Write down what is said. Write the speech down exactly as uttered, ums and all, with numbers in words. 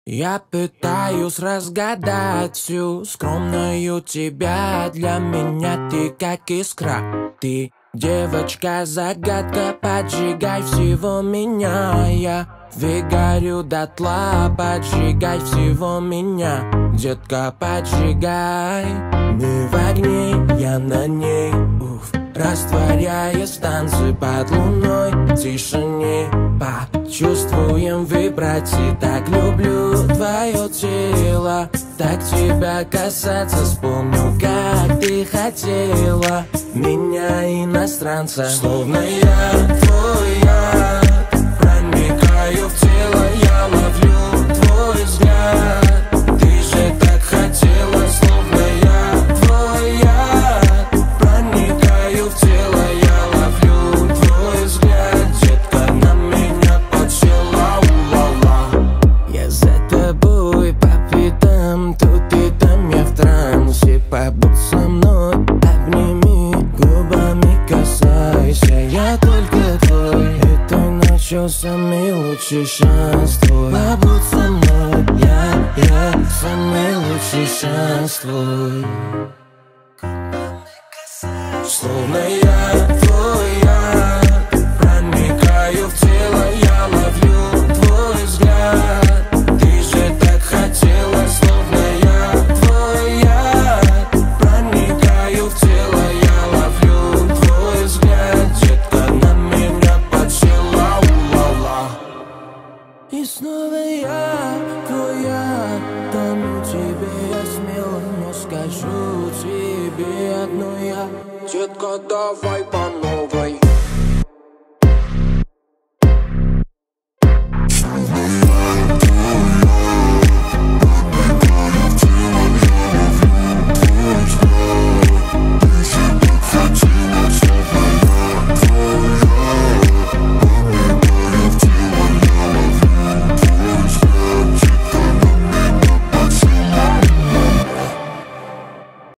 Я пытаюсь разгадать всю скромную тебя. Для меня ты как искра. Ты девочка-загадка, поджигай всего меня. Я выгорю дотла, поджигай всего меня. Детка, поджигай. Мы в огне, я на ней, уф. Растворяясь в танце под луной, в тишине почувствуем вибрации. Так люблю твое тело, так тебя касаться. Вспомню, как ты хотела меня, иностранца. Словно я твоя, проникаю в тело, я ловлю твой взгляд. Ты же так хотела, словно я твоя, проникаю в тело, я ловлю твой взгляд. Детка на меня подсела, у-ла-ла. Я за тобой по пятам, тут и там я в трансе. Побудь со мной, обними, губами касайся. Я только твой, этой ночью самый лучший шанс твой. Побудь со мной, я, я, самый лучший шанс твой. Словно я твоя, проникаю в тело, я ловлю твой взгляд. Ты же так хотела, словно я твоя, проникаю в тело, я ловлю твой взгляд. Детка на меня подсела, у-ла-ла. И снова я твоя, тону тебе я смело, но скажу тебе одно я. Детка, давай по